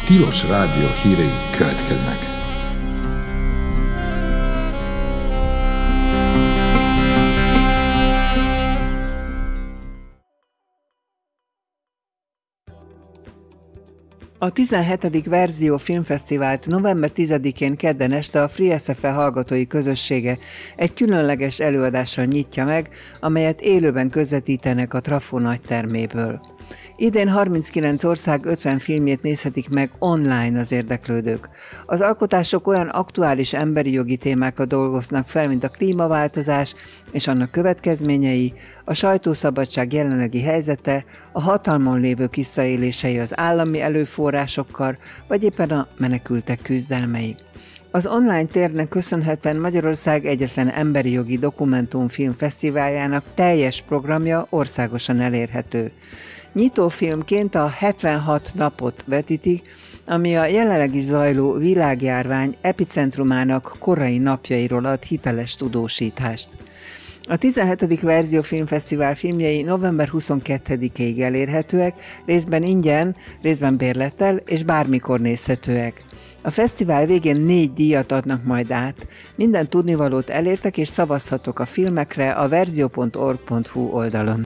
Tilos Rádió hírei következnek. A 17. Verzió Filmfesztivált november 10-én kedden este a Free SFE hallgatói közössége egy különleges előadással nyitja meg, amelyet élőben közvetítenek a Trafó nagyterméből. Idén 39 ország 50 filmjét nézhetik meg online az érdeklődők. Az alkotások olyan aktuális emberi jogi témákat dolgoznak fel, mint a klímaváltozás és annak következményei, a sajtószabadság jelenlegi helyzete, a hatalmon lévők visszaélései az állami előforrásokkal, vagy éppen a menekültek küzdelmei. Az online térnek köszönhetően Magyarország egyetlen emberi jogi dokumentumfilm fesztiváljának teljes programja országosan elérhető. Nyitófilmként a 76 napot vetítik, ami a jelenleg is zajló világjárvány epicentrumának korai napjairól ad hiteles tudósítást. A 17. Verzió Filmfesztivál filmjei november 22-ig elérhetőek, részben ingyen, részben bérlettel és bármikor nézhetőek. A fesztivál végén 4 díjat adnak majd át. Minden tudnivalót elértek és szavazhatok a filmekre a verzio.org.hu oldalon.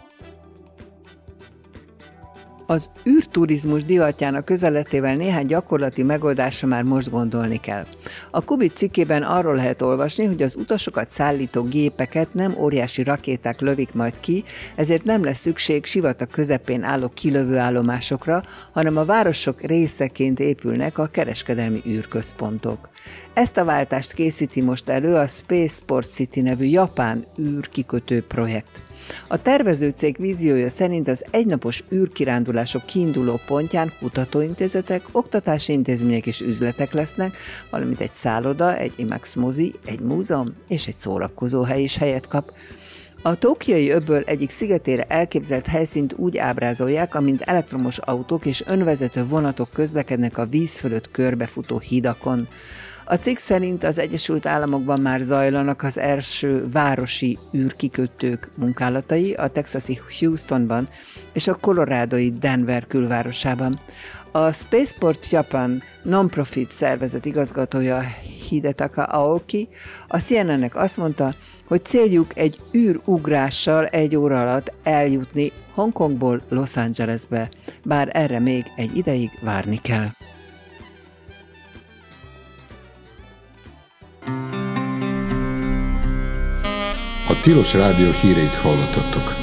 Az űrturizmus divatjának közeletével néhány gyakorlati megoldásra már most gondolni kell. A Kubit cikkében arról lehet olvasni, hogy az utasokat szállító gépeket nem óriási rakéták lövik majd ki, ezért nem lesz szükség sivatag közepén álló kilövőállomásokra, hanem a városok részeként épülnek a kereskedelmi űrközpontok. Ezt a váltást készíti most elő a Spaceport City nevű japán űrkikötő projekt. A tervezőcég víziója szerint az egynapos űrkirándulások kiinduló pontján kutatóintézetek, oktatási intézmények és üzletek lesznek, valamint egy szálloda, egy IMAX mozi, egy múzeum és egy szórakozóhely is helyet kap. A tokiói öböl egyik szigetére elképzelt helyszínt úgy ábrázolják, amint elektromos autók és önvezető vonatok közlekednek a víz fölött körbefutó hídakon. A cikk szerint az Egyesült Államokban már zajlanak az első városi űrkikötők munkálatai, a texasi Houstonban és a colorádói Denver külvárosában. A Spaceport Japan non-profit szervezet igazgatója Hidetaka Aoki a CNN-nek azt mondta, hogy céljuk egy űrugrással 1 óra alatt eljutni Hongkongból Los Angelesbe, bár erre még egy ideig várni kell. A Tilos Rádió híreit hallottatok.